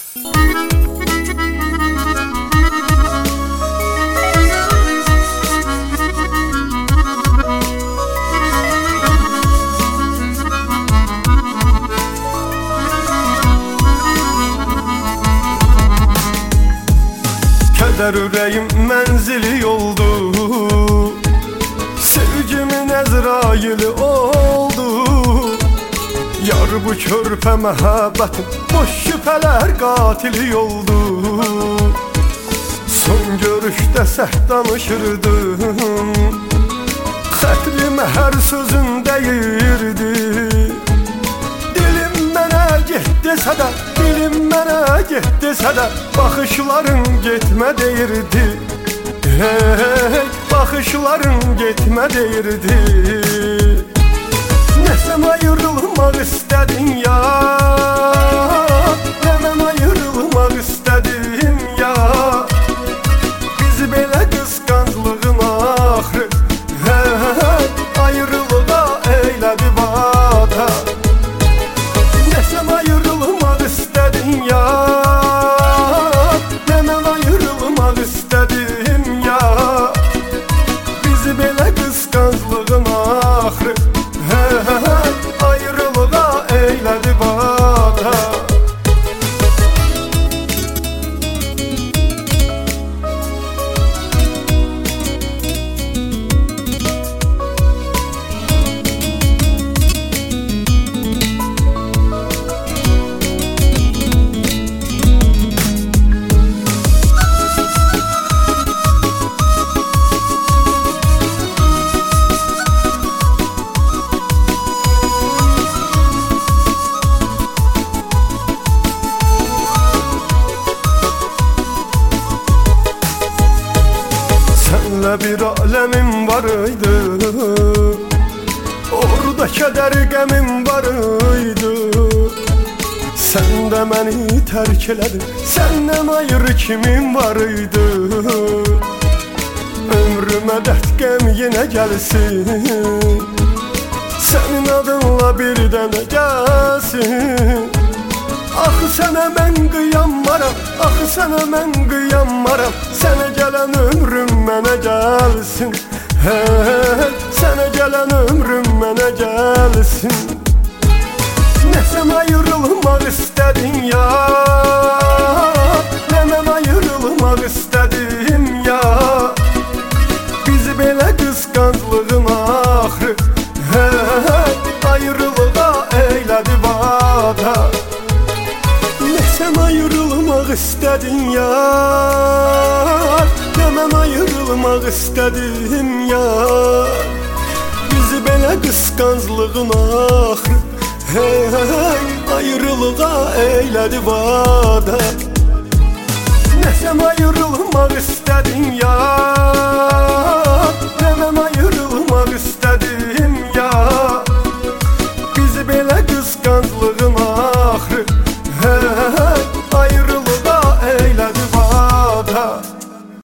Keder ürəyim mənzili oldu, sevgimin Əzraili oldu. Yar bu körpə məhəbbətin boş şübhələr qatili oldu. Son görüşdə sərt danışırdım, xətrimə hər sözün deyirdi. Dilim mənə get desə də, dilim mənə get desə də, baxışların getmə deyirdi. Hey, baxışların getmə deyirdi. Nəsəm ayrılmaq istədin ya, nə mən ayrılmaq istədim ya. Bizi belə qısqanclığın axırı, hey, ayrılığa eylədi vada. Nəsəm ayrılmaq istədin ya, nə mən ayrılmaq istədim ya. Bizi belə qısqanclığın axırı, ayrılığa eylədi vada. Sənlə bir aləmim var idi, orada kədər qəmim var idi. Sən də məni tərk elədin, səndən ayrı kimim var idi. Ömrümə dərd qəm yenə gəlsin, sənin adınla bir dənə gəlsin. Axı sənə mən qıyammaram, axı sənə mən qıyammaram. Sənə gələn ömrüm mənə gəlsin, hey, sənə gələn ömrüm mənə gəlsin. Nəsəm ayrılmaq istədin ya, nə mən ayrılmaq istədim ya. Bizi belə qısqanclığın axırı, hey, ayrılığa eylədi vada. Nəsəm ayrılmaq istədin ya, nə mən ayrılmaq istədim ya. Bizi belə qısqanclığın axırı, hey, ayrılığa eylədi vada. Nəsəm ayrılmaq istədin ya,